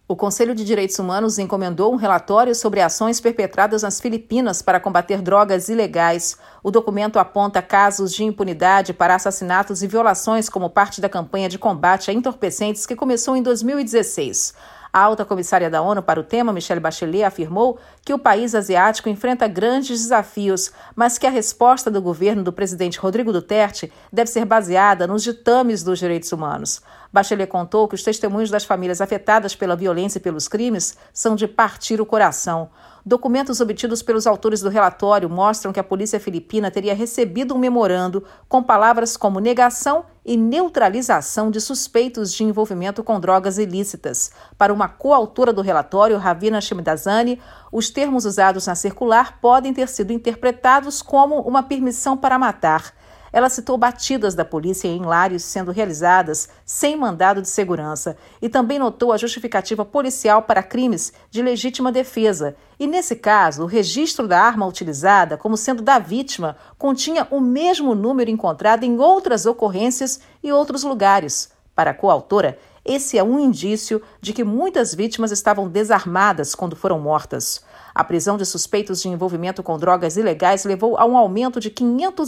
O Conselho de Direitos Humanos encomendou um relatório sobre ações perpetradas nas Filipinas para combater drogas ilegais. O documento aponta casos de impunidade para assassinatos e violações como parte da campanha de combate a entorpecentes que começou em 2016. A alta comissária da ONU para o tema, Michelle Bachelet, afirmou que o país asiático enfrenta grandes desafios, mas que a resposta do governo do presidente Rodrigo Duterte deve ser baseada nos ditames dos direitos humanos. Bachelet contou que os testemunhos das famílias afetadas pela violência e pelos crimes são de partir o coração. Documentos obtidos pelos autores do relatório mostram que a polícia filipina teria recebido um memorando com palavras como negação e neutralização de suspeitos de envolvimento com drogas ilícitas. Para uma coautora do relatório, Ravina Shamdasani, os termos usados na circular podem ter sido interpretados como uma permissão para matar. Ela citou batidas da polícia em lares sendo realizadas sem mandado de segurança e também notou a justificativa policial para crimes de legítima defesa. E, nesse caso, o registro da arma utilizada como sendo da vítima continha o mesmo número encontrado em outras ocorrências e outros lugares. Para a coautora, esse é um indício de que muitas vítimas estavam desarmadas quando foram mortas. A prisão de suspeitos de envolvimento com drogas ilegais levou a um aumento de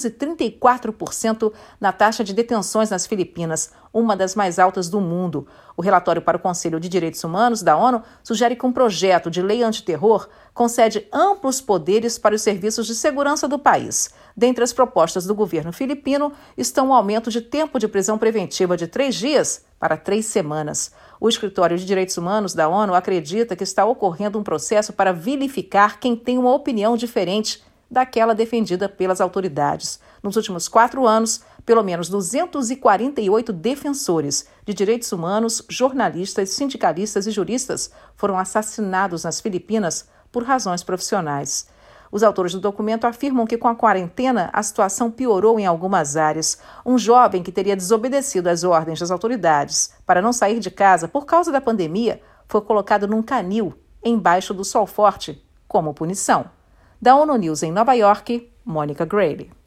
534% na taxa de detenções nas Filipinas, uma das mais altas do mundo. O relatório para o Conselho de Direitos Humanos da ONU sugere que um projeto de lei antiterror concede amplos poderes para os serviços de segurança do país. Dentre as propostas do governo filipino estão o aumento de tempo de prisão preventiva de 3 dias para 3 semanas. O Escritório de Direitos Humanos da ONU acredita que está ocorrendo um processo para vilificar quem tem uma opinião diferente daquela defendida pelas autoridades. Nos últimos 4 anos, pelo menos 248 defensores de direitos humanos, jornalistas, sindicalistas e juristas foram assassinados nas Filipinas por razões profissionais. Os autores do documento afirmam que com a quarentena a situação piorou em algumas áreas. Um jovem que teria desobedecido às ordens das autoridades para não sair de casa por causa da pandemia foi colocado num canil embaixo do sol forte como punição. Da ONU News em Nova York, Mônica Grayle.